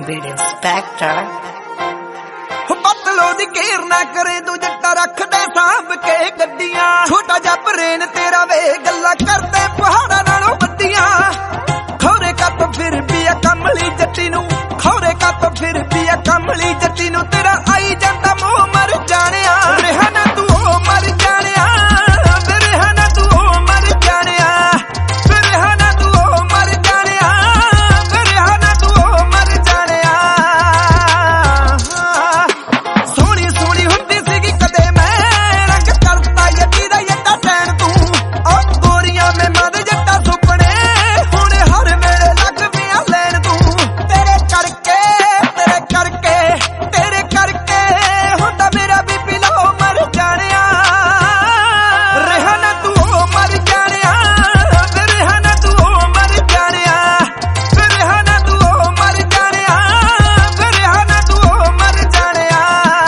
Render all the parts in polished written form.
Beat Inspector पतलो दी केर ना करे तू जट्टा रख दे सांभ के गड्डियां छोटा जा प्रेन तेरा वे गल्ला करदे पहाड़ा नालों वड्डियां खौरे का तो फिर भी आ कमली जट्टी नू खौरे का तो फिर भी आ कमली जट्टी नू तेरा आई जांदा मोह मर जानिया रेहा ना तू ओ मर जानिया रेहा ना तू ओ मर जानिया रेहा ना तू ओ मर जानिया रेहा ना तू ओ मर जानिया सोनी सोनी हुंदी सीगी कदे मैं रंग करता यटी दा यटा टैन तू ओ गोरियां में मद जट्टा सुपने हुणे हर वेले लग पिया लैन तू तेरे करके हुंदा मेरा बीपी लो मर जानिया रेहा ना तू ओ मर जानिया रेहा ना तू ओ मर जानिया रेहा ना तू ओ मर जानिया रेहा ना तू ओ मर जानिया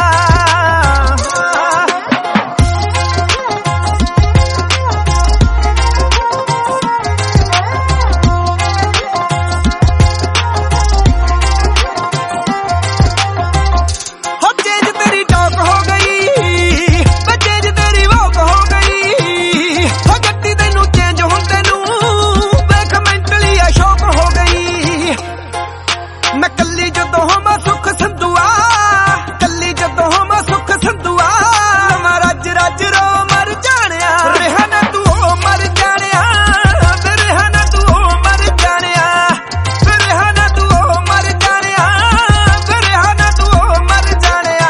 हो चेंज तेरी टॉक हो गई चेंज तेरी वॉक हो गई हो गड्डी तैनू चेंज हुंदे नू वेख मेंटली आ शौक हो गई मैं कल्ली जदों होवां सुख संधुआ कल्ली जदों होवां सुख संधुआ नवां रज रज रो मर जानिया रेहा ना तू ओ मर जानिया रेहा ना तू ओ मर जानिया रेहा ना तू ओ मर जानिया रेहा ना तू ओ मर जानिया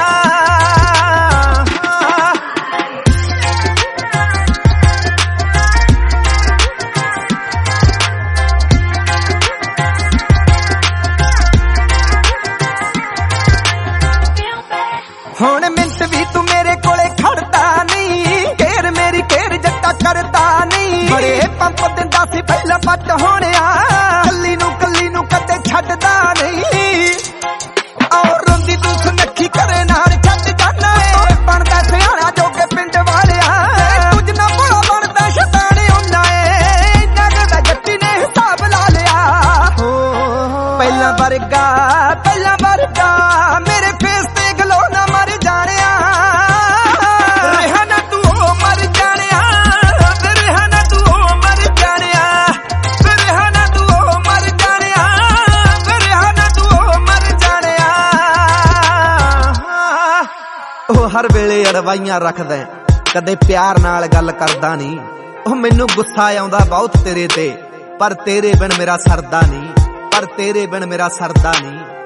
ਹੁਣ ਮਿੰਟ ਵੀ ਤੂੰ ਮੇਰੇ ਕੋਲੇ ਖੜਦਾ ਨਹੀਂ ਘੇਰ ਮੇਰੀ ਘੇਰ ਜੱਟਾ ਕਰਦਾ ਨਹੀਂ ਬੜੇ ਪੰਪ ਦਿੰਦਾ ਸੀ ਪਹਿਲਾਂ ਪੱਟ ਹੋਣਿਆ ਕੱਲੀ ਨੂੰ ਕਦੇ ਛੱਡਦਾ ਨਹੀਂ ਔਰ ਰੋਂਦੀ ਤੂੰ ਸੁਨੱਖੀ ਕਰੇ ਨਾਲ ਛੱਡ ਜਾਣਾ ਏ ਬਣਦਾ ਸਿਆਣਾ ਜੋਗੇ ਪਿੰਡ ਵਾਲਿਆ ਕੁਝ ਨਾ ਭੋਲਾ ਬਣਦਾ ਸ਼ੈਤਾਨ ਹੁੰਦਾ ਏ ਇੰਨਾ ਕਦਾ ਜੱਟੀ ਨੇ ਹਿਸਾਬ ਲਾ ਲਿਆ ਪਹਿਲਾਂ ਵਰਗਾ ਮੇਰੇ ਫੇਸ ਤੇ ਗਲੋ ਨਾ ਮਰ ਜਾਣਿਆ रेहा ना तू ओ मर जानिया रेहा ना तू ओ मर जानिया रेहा ना तू ओ मर जानिया रेहा ना तू ओ मर जानिया ਉਹ ਹਰ ਵੇਲੇ ਅੜਵਾਈਆਂ ਰੱਖਦਾ ਕਦੇ ਪਿਆਰ ਨਾਲ ਗੱਲ ਕਰਦਾ ਨਹੀਂ ਉਹ ਮੈਨੂੰ ਗੁੱਸਾ ਆਉਂਦਾ ਬਹੁਤ ਤੇਰੇ ਤੇ ਪਰ ਤੇਰੇ ਬਿਨ ਮੇਰਾ ਸਰਦਾ ਨਹੀਂ